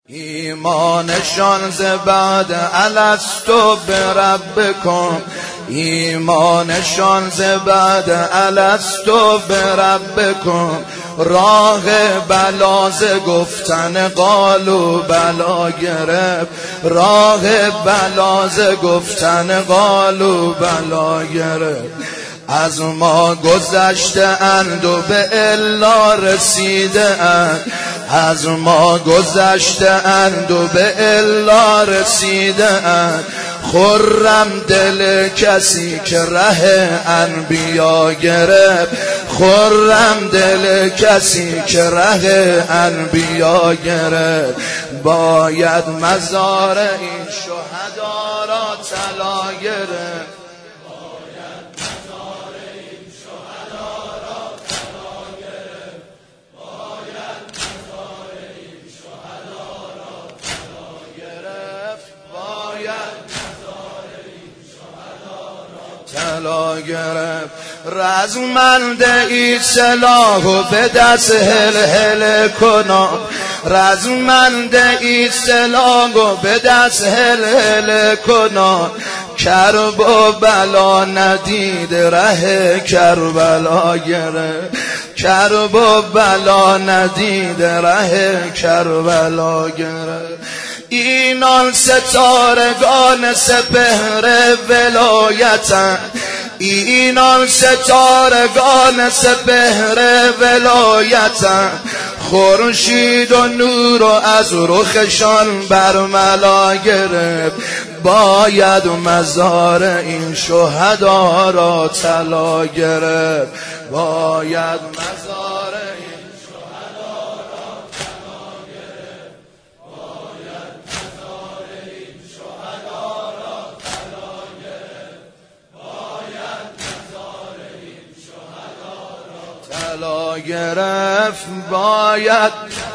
ایمانشان ز بعد الستو بربکم، ایمانشان ز بعد الستو بربکم، راه بلا ز گفتن قالوا بلا گرفت، راه بلا ز گفتن قالوا بلا گرفت. از ما گذشته اند و به الا رسیده اند، از ما گذشته اند و به الا رسیده اند. خرم دل کسی که ره انبیا گرفت، خرم دل کسی که ره انبیا گرفت. باید مزار این شهدا را طلا گرفت، طلا گرفت. رزمنده ای سلاح و به دست هل کنم، رزمنده ای سلاح و به دست هل کنم. کرب و بلا ندید ره کربلا گرفت، کرب و بلا ندید ره کربلا گرفت. اینان ستارگان سپهر ولایتند، اینان ستارگان سپهر ولایتند. خورشید و نور و از رخشان برملا گرفت. باید مزار این شهدا را طلا گرفت، باید مزار این شهدا را طلا گرفت، باید مزار این شهدا را طلا گرفت، باید مزار این شهدا را طلا گرفت، باید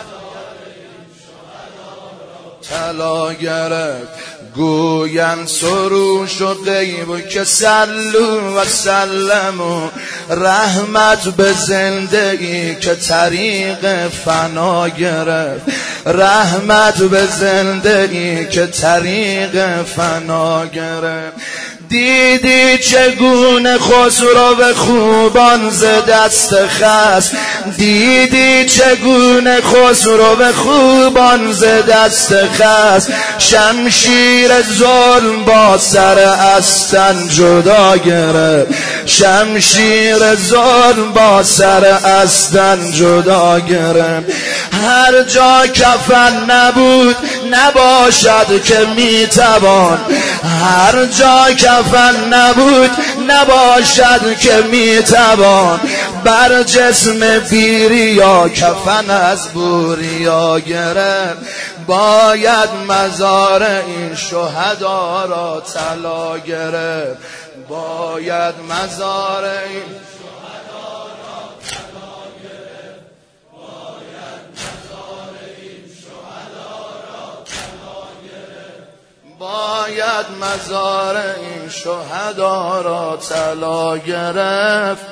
طلا گرفت. گوین سروش و غیب که سلو و سلمو، رحمت به زنده ای که طریق فنا گرفت، رحمت به زنده ای که طریق فنا گرفت. دیدی چگونه خسرو خوبان ز دست خست، دیدی چگونه خسرو خوبان ز دست خست. شمشیر ظلم با سر استن جدا گرفت، شمشیر ظلم با سر استن جدا گرفت. هر جا کفن نبود نباشد که میتوان، هر جا کفن نبود نباشد که میتوان. بر جسم بیریا کفن از بوریا گرفت. باید مزار این شهدا را طلا گرفت، باید مزار این شهدا را طلا گرفت، باید مزار این شهدا را طلا گرفت، باید مزار این شهدا را طلا گرفت.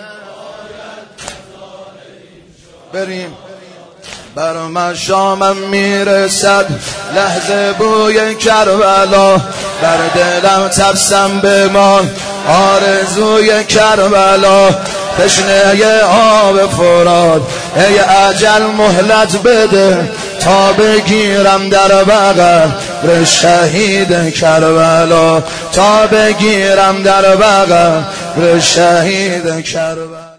بریم بر مشامم میرسد لحظه بوی کربلا، بر دلم ترسم بمان آرزوی کربلا. تشنه آب فرات ای اجل مهلت بده، تا بگیرم در بغل شهید کربلا، تا بگیرم در بغل شهید کربلا.